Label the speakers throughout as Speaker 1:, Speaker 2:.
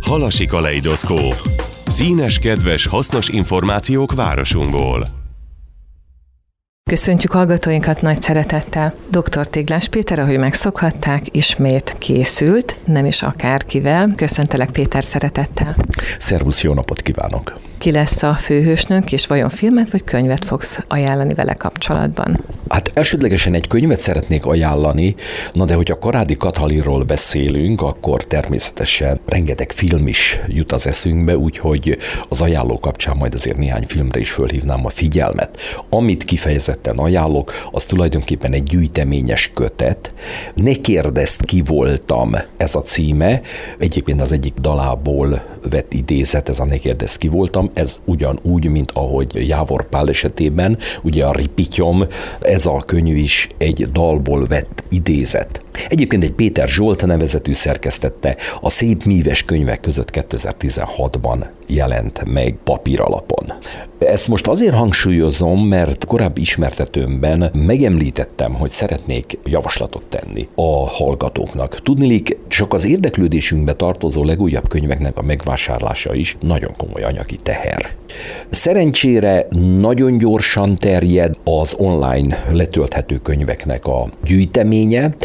Speaker 1: Halasi kaleidoszkóp. Színes, kedves, hasznos információk városunkból.
Speaker 2: Köszöntjük hallgatóinkat nagy szeretettel. Dr. Téglás Péter, ahogy megszokhatták, ismét készült, nem is akárkivel. Köszöntelek, Péter, szeretettel.
Speaker 3: Szervusz, jó napot kívánok!
Speaker 2: Ki lesz a főhősnünk, és vajon filmet vagy könyvet fogsz ajánlani vele kapcsolatban?
Speaker 3: Hát elsődlegesen egy könyvet szeretnék ajánlani, de hogyha Karádi Katalinról beszélünk, akkor természetesen rengeteg film is jut az eszünkbe, úgyhogy az ajánló kapcsán majd azért néhány filmre is fölhívnám a figyelmet. Amit kifejezetten ajánlok, az tulajdonképpen egy gyűjteményes kötet. Ne kérdezd, ki voltam, ez a címe. Egyébként az egyik dalából vett idézet, ez a Ne kérdezd, ki voltam. Ez ugyanúgy, mint ahogy Jávor Pál esetében, ugye a Ripityom, ez a könyv is egy dalból vett idézet. Egyébként egy Péter Zsolt nevezetű szerkesztette, a Szép Míves könyvek között 2016-ban jelent meg papíralapon. Ezt most azért hangsúlyozom, mert korábbi ismertetőmben megemlítettem, hogy szeretnék javaslatot tenni a hallgatóknak. Tudniillik, csak az érdeklődésünkbe tartozó legújabb könyveknek a megvásárlása is nagyon komoly anyagi teher. Szerencsére nagyon gyorsan terjed az online letölthető könyveknek a gyűjteménye,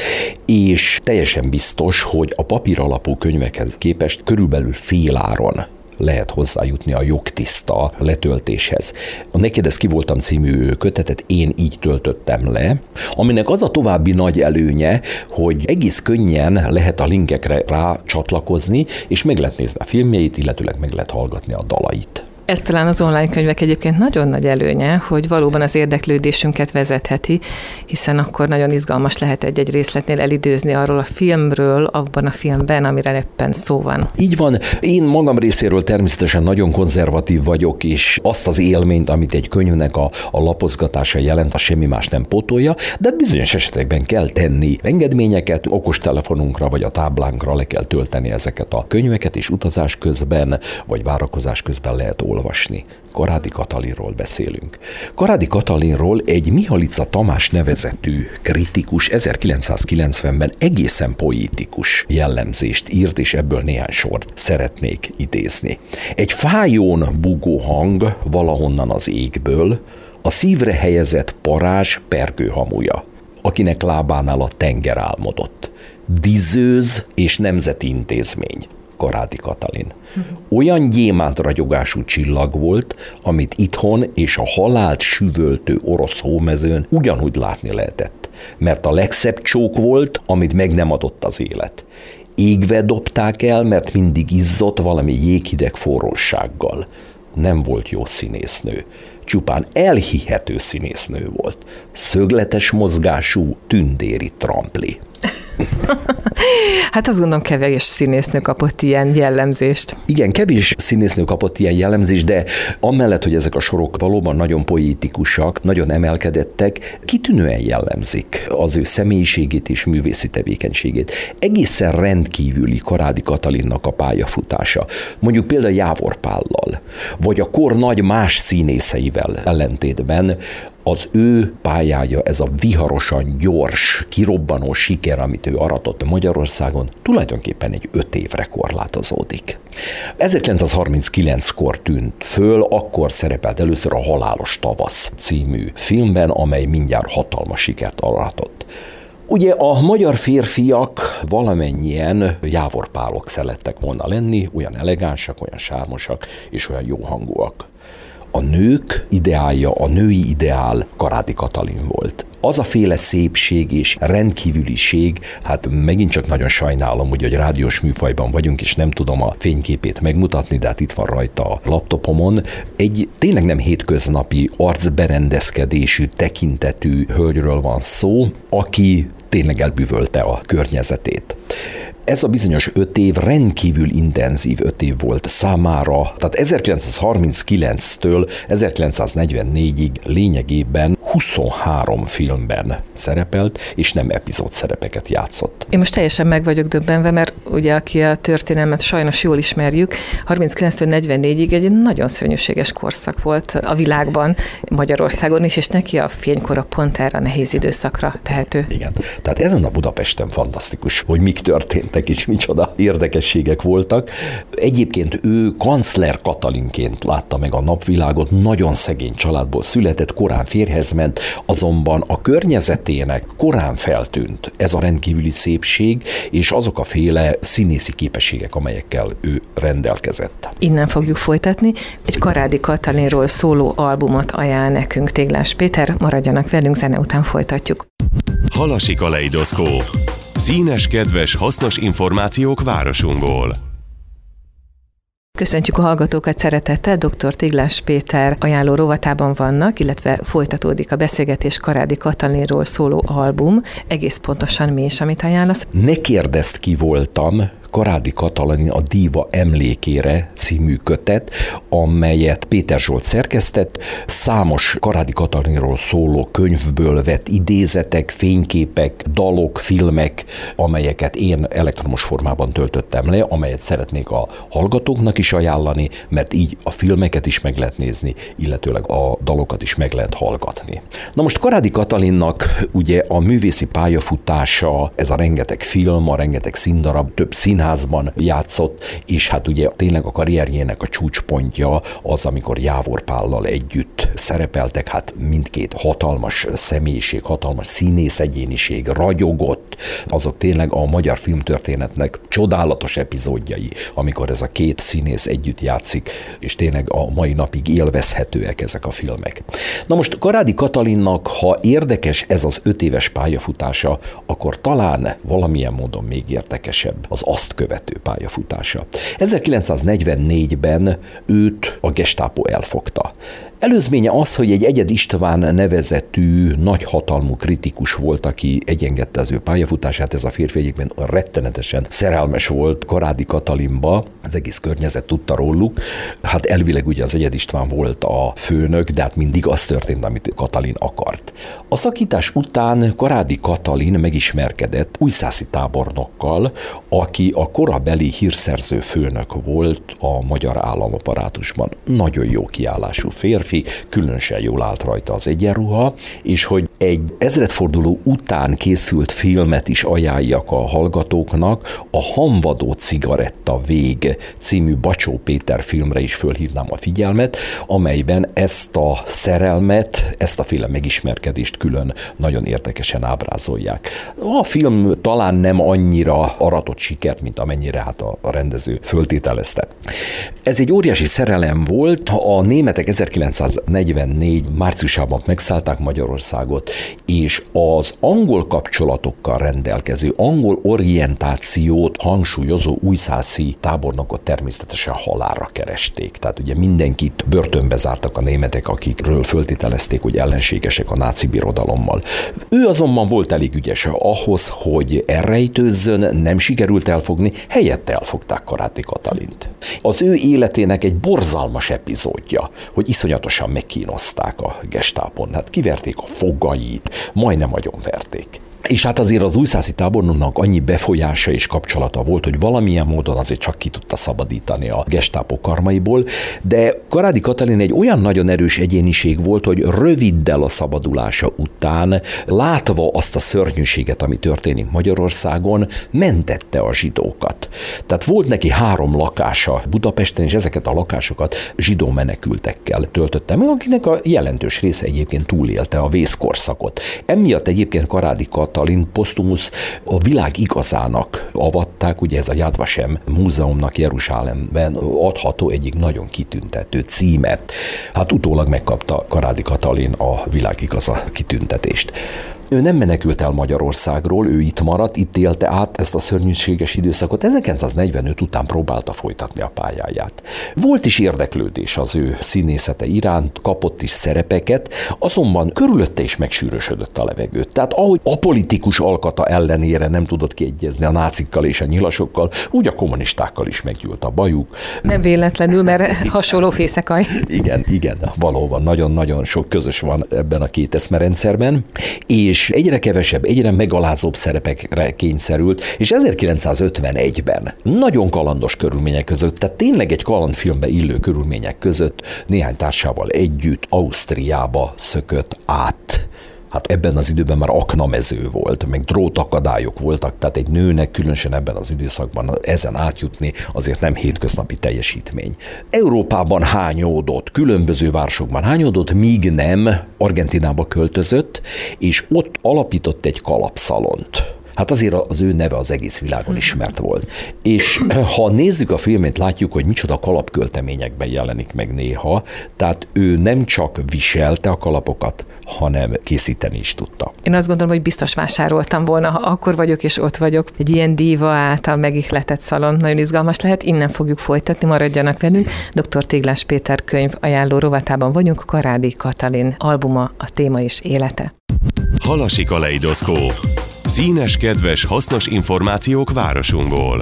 Speaker 3: és teljesen biztos, hogy a papíralapú könyvekhez képest körülbelül féláron lehet hozzájutni a jogtiszta letöltéshez. A Ne kérdezd, ki voltam című kötetet én így töltöttem le, aminek az a további nagy előnye, hogy egész könnyen lehet a linkekre rácsatlakozni, és meg lehet nézni a filmjeit, illetőleg meg lehet hallgatni a dalait.
Speaker 2: Ez talán az online könyvek egyébként nagyon nagy előnye, hogy valóban az érdeklődésünket vezetheti, hiszen akkor nagyon izgalmas lehet egy-egy részletnél elidőzni arról a filmről, abban a filmben, amire éppen szó van.
Speaker 3: Így van. Én magam részéről természetesen nagyon konzervatív vagyok, és azt az élményt, amit egy könyvnek a lapozgatása jelent, a semmi más nem pótolja, de bizonyos esetekben kell tenni engedményeket, okostelefonunkra vagy a táblánkra le kell tölteni ezeket a könyveket, és utazás közben vagy várakozás közben lehet olvasni. Karádi Katalinról beszélünk. Karádi Katalinról egy Mihalica Tamás nevezetű kritikus 1990-ben egészen poétikus jellemzést írt, és ebből néhány sort szeretnék idézni. Egy fájón búgó hang valahonnan az égből, a szívre helyezett parázs pergőhamuja, akinek lábánál a tenger álmodott. Dizőz és nemzeti intézmény. Karádi Katalin. Olyan gyémánt ragyogású csillag volt, amit itthon és a halált süvöltő orosz hómezőn ugyanúgy látni lehetett, mert a legszebb csók volt, amit meg nem adott az élet. Égve dobták el, mert mindig izzott valami jéghideg forrósággal. Nem volt jó színésznő. Csupán elhihető színésznő volt. Szögletes mozgású, tündéri trampli.
Speaker 2: Hát azt gondolom, kevés színésznő kapott ilyen jellemzést.
Speaker 3: Igen, kevés színésznő kapott ilyen jellemzést, de amellett, hogy ezek a sorok valóban nagyon poétikusak, nagyon emelkedettek, kitűnően jellemzik az ő személyiségét és művészi tevékenységét. Egészen rendkívüli Karádi Katalinnak a pályafutása. Mondjuk például Jávor Pállal, vagy a kor nagy más színészeivel ellentétben az ő pályája, ez a viharosan gyors, kirobbanó siker, amit ő aratott Magyarországon, tulajdonképpen egy 5 évre korlátozódik. 1939-kor tűnt föl, akkor szerepelt először a Halálos tavasz című filmben, amely mindjárt hatalmas sikert aratott. Ugye a magyar férfiak valamennyien Jávor Pálok szerettek volna lenni, olyan elegánsak, olyan sármosak és olyan jó hangúak. A nők ideálja, a női ideál Karádi Katalin volt. Az a féle szépség és rendkívüliség, hát megint csak nagyon sajnálom, hogy rádiós műfajban vagyunk, és nem tudom a fényképét megmutatni, de hát itt van rajta a laptopomon. Egy tényleg nem hétköznapi arcberendezkedésű, tekintetű hölgyről van szó, aki tényleg elbűvölte a környezetét. Ez a bizonyos 5 év rendkívül intenzív 5 év volt számára, tehát 1939-től 1944-ig lényegében 23 filmben szerepelt, és nem epizód szerepeket játszott.
Speaker 2: Én most teljesen meg vagyok döbbenve, mert ugye aki a történelmet sajnos jól ismerjük, 39-től 44-ig egy nagyon szörnyűséges korszak volt a világban, Magyarországon is, és neki a fénykora pont erre a nehéz időszakra tehető.
Speaker 3: Igen, tehát ezen a Budapesten fantasztikus, hogy mik történtek előttek is micsoda érdekességek voltak. Egyébként ő kancler Katalinként látta meg a napvilágot, nagyon szegény családból született, korán férjhez ment, azonban a környezetének korán feltűnt ez a rendkívüli szépség, és azok a féle színészi képességek, amelyekkel ő rendelkezett.
Speaker 2: Innen fogjuk folytatni. Egy Karádi Katalinról szóló albumot ajánl nekünk Téglás Péter. Maradjanak velünk, zene után folytatjuk.
Speaker 1: Halasi Kaleidoszkóp. Színes, kedves, hasznos információk városunkból.
Speaker 2: Köszöntjük a hallgatókat szeretettel, dr. Téglás Péter ajánló rovatában vannak, illetve folytatódik a beszélgetés Karádi Katalinról szóló album. Egész pontosan mi is, amit ajánlasz?
Speaker 3: Ne kérdezd, ki voltam, Karádi Katalin a Díva emlékére című kötet, amelyet Péter Zsolt szerkesztett, számos Karádi Katalinról szóló könyvből vett idézetek, fényképek, dalok, filmek, amelyeket én elektromos formában töltöttem le, amelyet szeretnék a hallgatóknak is ajánlani, mert így a filmeket is meg lehet nézni, illetőleg a dalokat is meg lehet hallgatni. Na most Karádi Katalinnak ugye a művészi pályafutása, ez a rengeteg film, a rengeteg színdarab, több színházban játszott, és hát ugye tényleg a karrierjének a csúcspontja az, amikor Jávor Pállal együtt szerepeltek, hát mindkét hatalmas személyiség, hatalmas színész egyéniség, ragyogott, azok tényleg a magyar filmtörténetnek csodálatos epizódjai, amikor ez a két színész együtt játszik, és tényleg a mai napig élvezhetőek ezek a filmek. Na most Karádi Katalinnak, ha érdekes ez az 5 éves pályafutása, akkor talán valamilyen módon még érdekesebb az azt követő pályafutása. 1944-ben őt a Gestapo elfogta. Előzménye az, hogy egy Egyed István nevezetű nagyhatalmú kritikus volt, aki egyengedte az ő pályafutását. Ez a férfi egyébként rettenetesen szerelmes volt Karádi Katalinba, az egész környezet tudta róluk. Hát elvileg ugye az Egyed István volt a főnök, de hát mindig az történt, amit Katalin akart. A szakítás után Karádi Katalin megismerkedett Újszászi tábornokkal, aki a korabeli hírszerző főnök volt a magyar államaparátusban. Nagyon jó kiállású férfi, különösen jól állt rajta az egyenruha, és hogy egy ezredforduló után készült filmet is ajánljak a hallgatóknak, a Hamvadó cigaretta vég című Bacsó Péter filmre is fölhívnám a figyelmet, amelyben ezt a szerelmet, ezt a féle megismerkedést külön nagyon érdekesen ábrázolják. A film talán nem annyira aratott sikert, mint amennyire hát a rendező föltételezte. Ez egy óriási szerelem volt, a németek 1944 márciusában megszállták Magyarországot, és az angol kapcsolatokkal rendelkező, angol orientációt hangsúlyozó újszászi tábornokot természetesen halálra keresték. Tehát ugye mindenkit börtönbe zártak a németek, akikről föltételezték, hogy ellenségesek a náci birodalommal. Ő azonban volt elég ügyes ahhoz, hogy elrejtőzzön, nem sikerült elfogni, helyette elfogták Karádi Katalint. Az ő életének egy borzalmas epizódja, hogy iszonyatosan megkínozták a Gestápon. Hát kiverték a fogait, majdnem agyonverték. És hát azért az újszászi tábornoknak annyi befolyása és kapcsolata volt, hogy valamilyen módon azért csak ki tudta szabadítani a Gestapo karmaiból, de Karádi Katalin egy olyan nagyon erős egyéniség volt, hogy röviddel a szabadulása után, látva azt a szörnyűséget, ami történik Magyarországon, mentette a zsidókat. Tehát volt neki 3 lakása Budapesten, és ezeket a lakásokat zsidó menekültekkel töltötte meg, akinek a jelentős része egyébként túlélte a vészkorszakot. Emiatt egyébként Karádi Katalin posztumusz a világ igazának avatták, ugye ez a Yad Vashem múzeumnak Jeruzsálemben adható egyik nagyon kitüntető címe. Hát utólag megkapta Karádi Katalin a világ igaza kitüntetést. Ő nem menekült el Magyarországról, ő itt maradt, itt élte át ezt a szörnyűséges időszakot. 1945 után próbálta folytatni a pályáját. Volt is érdeklődés az ő színészete iránt, kapott is szerepeket, azonban körülötte is megsűrösödött a levegő. Tehát ahogy apolitikus alkata ellenére nem tudott kiegyezni a nácikkal és a nyilasokkal, úgy a kommunistákkal is meggyűlt a bajuk.
Speaker 2: Nem véletlenül, mert hasonló fészekaj.
Speaker 3: Igen, valóban nagyon-nagyon sok közös van ebben a két eszmerendszerben, és egyre kevesebb, egyre megalázóbb szerepekre kényszerült, és 1951-ben nagyon kalandos körülmények között, tehát tényleg egy kalandfilmbe illő körülmények között néhány társával együtt Ausztriába szökött át. Hát ebben az időben már aknamező volt, meg drótakadályok voltak, tehát egy nőnek különösen ebben az időszakban ezen átjutni azért nem hétköznapi teljesítmény. Európában hányódott, különböző városokban hányódott, míg nem Argentinába költözött, és ott alapított egy kalapszalont. Hát azért az ő neve az egész világon ismert volt. És ha nézzük a filmét, látjuk, hogy micsoda kalapkölteményekben jelenik meg néha, tehát ő nem csak viselte a kalapokat, hanem készíteni is tudta.
Speaker 2: Én azt gondolom, hogy biztos vásároltam volna, ha akkor vagyok és ott vagyok. Egy ilyen díva által megihletett szalon nagyon izgalmas lehet, innen fogjuk folytatni, maradjanak velünk. Dr. Téglás Péter könyv ajánló rovatában vagyunk, Karádi Katalin albuma, a téma és élete.
Speaker 1: Halasi kaleidoszkóp. Színes, kedves, hasznos információk városunkból.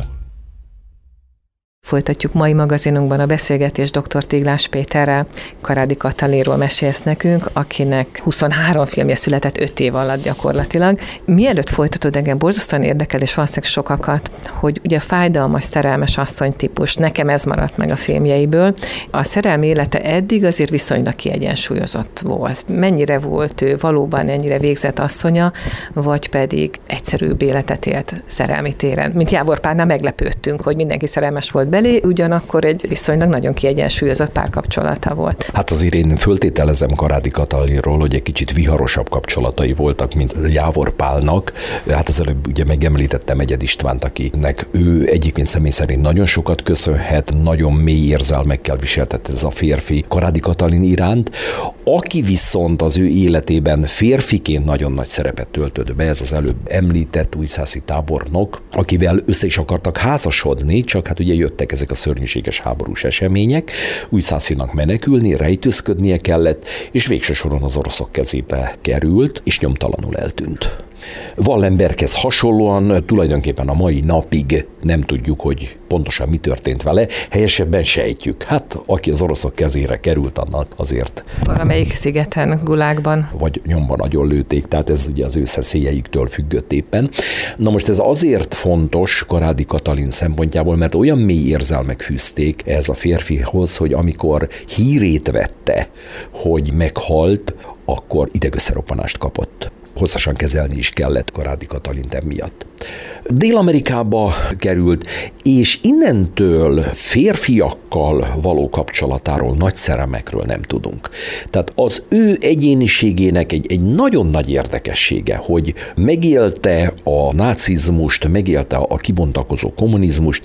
Speaker 2: Folytatjuk mai magazinunkban a beszélgetést dr. Téglás Péterrel. Karádi Katalinról mesélsz nekünk, akinek 23 filmje született 5 év alatt gyakorlatilag. Mielőtt folytatod, engem borzasztóan érdekel, és valószínűleg sokakat, hogy ugye a fájdalmas, szerelmes asszony típus, nekem ez maradt meg a filmjeiből. A szerelmi élete eddig azért viszonylag kiegyensúlyozott volt. Mennyire volt ő valóban ennyire végzett asszonya, vagy pedig egyszerűbb életet élt szerelmi téren? Mint Jávor Pálnál meglepődtünk, hogy mindenki szerelmes volt belé, ugyanakkor egy viszonylag nagyon kiegyensúlyozott párkapcsolata volt.
Speaker 3: Hát azért én föltételezem Karádi Katalinról, hogy egy kicsit viharosabb kapcsolatai voltak, mint Jávor Pálnak. Hát az előbb ugye megemlítettem Egyed Istvánt, akinek ő egyébként személy szerint nagyon sokat köszönhet, nagyon mély érzelmekkel viseltett ez a férfi Karádi Katalin iránt, aki viszont az ő életében férfiként nagyon nagy szerepet töltött be, ez az előbb említett újszászi tábornok, akivel össze is akartak házasodni, csak hát ugye jöttek ezek a szörnyűséges háborús események, Újszászinak menekülni, rejtőzködnie kellett, és végső soron az oroszok kezébe került, és nyomtalanul eltűnt. Wallenberghez hasonlóan tulajdonképpen a mai napig nem tudjuk, hogy pontosan mi történt vele, helyesebben sejtjük. Hát, aki az oroszok kezére került, annak azért...
Speaker 2: Valamelyik szigeten, Gulágban.
Speaker 3: Vagy nyomban nagyon lőtték, tehát ez ugye az ő szeszélyeiktől függött éppen. Na most ez azért fontos Karádi Katalin szempontjából, mert olyan mély érzelmek fűzték ez a férfihoz, hogy amikor hírét vette, hogy meghalt, akkor idegösszeroppanást kapott. Hosszasan kezelni is kellett Karádi Katalint emiatt. Dél-Amerikába került, és innentől férfiakkal való kapcsolatáról, nagy szerelmekről nem tudunk. Tehát az ő egyéniségének egy nagyon nagy érdekessége, hogy megélte a nácizmust, megélte a kibontakozó kommunizmust,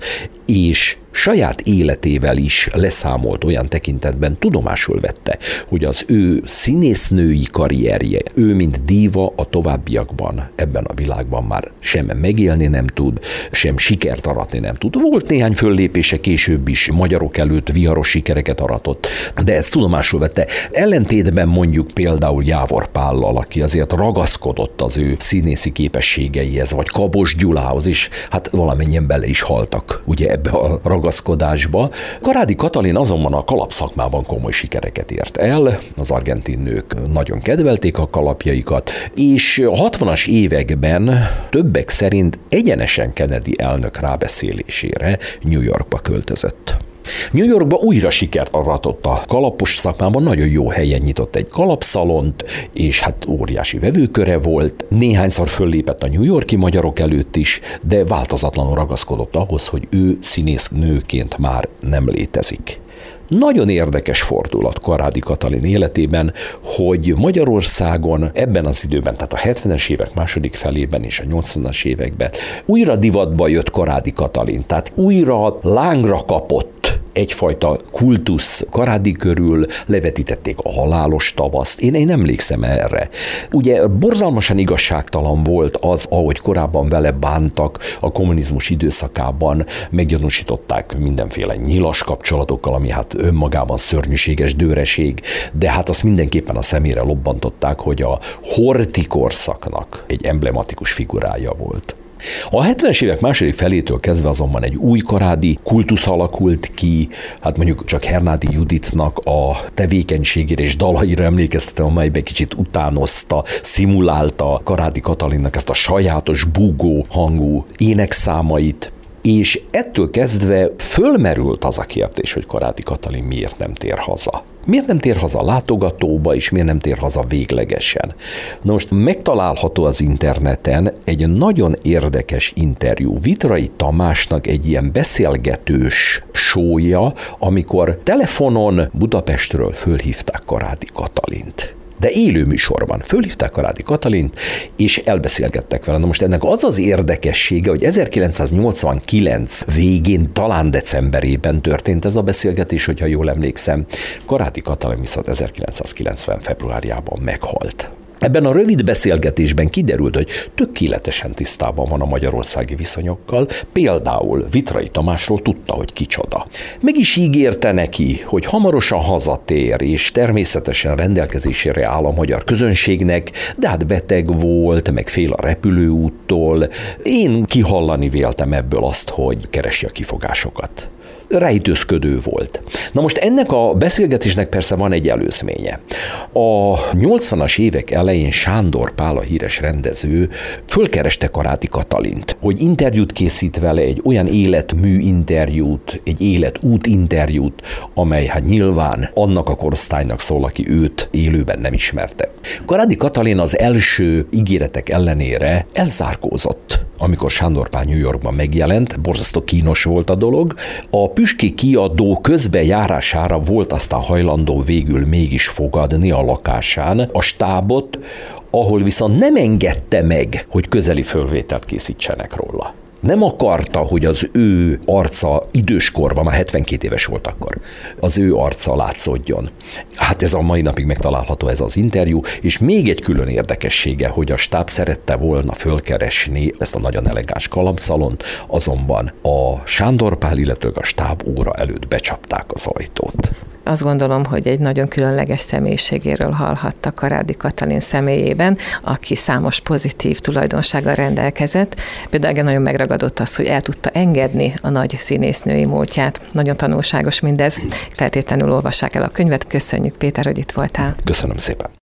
Speaker 3: és saját életével is leszámolt olyan tekintetben, tudomásul vette, hogy az ő színésznői karrierje, ő mint díva a továbbiakban ebben a világban már sem megélni nem tud, sem sikert aratni nem tud. Volt néhány föllépése később is, magyarok előtt viharos sikereket aratott, de ezt tudomásul vette. Ellentétben mondjuk például Jávor Pállal, aki azért ragaszkodott az ő színészi képességeihez, vagy Kabos Gyulához is, hát valamennyien bele is haltak ugye ebbe a ragaszkodásba. Karádi Katalin azonban a kalapszakmában komoly sikereket ért el, az argentin nők nagyon kedvelték a kalapjaikat, és a 60-as években többek szerint egyenesen Kennedy elnök rábeszélésére New Yorkba költözött. New Yorkba újra sikert aratott a kalapos szakmában, nagyon jó helyen nyitott egy kalapszalont, és hát óriási vevőköre volt, néhányszor föllépett a New York-i magyarok előtt is, de változatlanul ragaszkodott ahhoz, hogy ő színésznőként már nem létezik. Nagyon érdekes fordulat Karádi Katalin életében, hogy Magyarországon ebben az időben, tehát a 70-es évek második felében és a 80-as években újra divatba jött Karádi Katalin, tehát újra lángra kapott egyfajta kultusz Karádi körül, levetítették a halálos tavaszt. Én emlékszem erre. Ugye borzalmasan igazságtalan volt az, ahogy korábban vele bántak a kommunizmus időszakában, meggyanúsították mindenféle nyilas kapcsolatokkal, ami hát önmagában szörnyűséges dőreség, de hát azt mindenképpen a szemére lobbantották, hogy a Horthy korszaknak egy emblematikus figurája volt. A 70-es évek második felétől kezdve azonban egy új karádi kultusz alakult ki, hát mondjuk csak Hernádi Juditnak a tevékenységére és dalaira emlékeztetem, amelyben kicsit utánozta, szimulálta Karádi Katalinnak ezt a sajátos búgó hangú énekszámait, és ettől kezdve fölmerült az a kérdés, hogy Karádi Katalin miért nem tér haza. Miért nem tér haza látogatóba, és miért nem tér haza véglegesen? Na most megtalálható az interneten egy nagyon érdekes interjú. Vitrai Tamásnak egy ilyen beszélgetős show-ja, amikor telefonon Budapestről fölhívták Karádi Katalint. De élő műsorban fölhívták Karádi Katalint, és elbeszélgettek vele. Na most ennek az az érdekessége, hogy 1989 végén, talán decemberében történt ez a beszélgetés, hogyha jól emlékszem. Karádi Katalin viszont 1990 februárjában meghalt. Ebben a rövid beszélgetésben kiderült, hogy tökéletesen tisztában van a magyarországi viszonyokkal, például Vitrai Tamásról tudta, hogy kicsoda. Meg is ígérte neki, hogy hamarosan hazatér, és természetesen rendelkezésére áll a magyar közönségnek, de hát beteg volt, meg fél a repülőúttól. Én kihallani véltem ebből azt, hogy keresi a kifogásokat. Rejtőzködő volt. Na most ennek a beszélgetésnek persze van egy előzménye. A 80-as évek elején Sándor Pál, a híres rendező, fölkereste Karádi Katalint, hogy interjút készít vele, egy olyan életmű interjút, egy életút interjút, amely hát nyilván annak a korosztálynak szól, aki őt élőben nem ismerte. Karádi Katalin az első ígéretek ellenére elzárkózott, amikor Sándor Pál New Yorkban megjelent, borzasztó kínos volt a dolog. A püspöki kiadó közbejárására volt aztán hajlandó végül mégis fogadni a lakásán a stábot, ahol viszont nem engedte meg, hogy közeli fölvételt készítsenek róla. Nem akarta, hogy az ő arca időskorban, már 72 éves volt akkor, az ő arca látszódjon. Hát ez a mai napig megtalálható ez az interjú, és még egy külön érdekessége, hogy a stáb szerette volna fölkeresni ezt a nagyon elegáns kalandszalont, azonban a Sándor Pál, illetve a stáb óra előtt becsapták az ajtót.
Speaker 2: Azt gondolom, hogy egy nagyon különleges személyiségéről hallhattak Karádi Katalin személyében, aki számos pozitív tulajdonsággal rendelkezett. Például nagyon megragadott az, hogy el tudta engedni a nagy színésznői múltját. Nagyon tanulságos mindez. Feltétlenül olvassák el a könyvet. Köszönjük, Péter, hogy itt voltál.
Speaker 3: Köszönöm szépen.